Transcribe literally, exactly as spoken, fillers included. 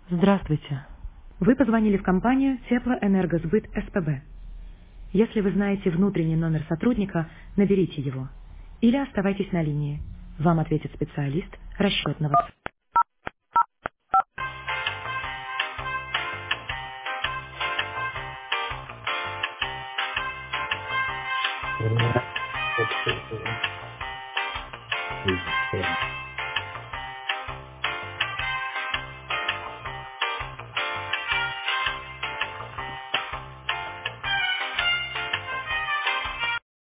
Здравствуйте. Вы позвонили в компанию Теплоэнергосбыт СПБ. Если вы знаете внутренний номер сотрудника, наберите его. Или оставайтесь на линии. Вам ответит специалист расчетного. М, это, э, э,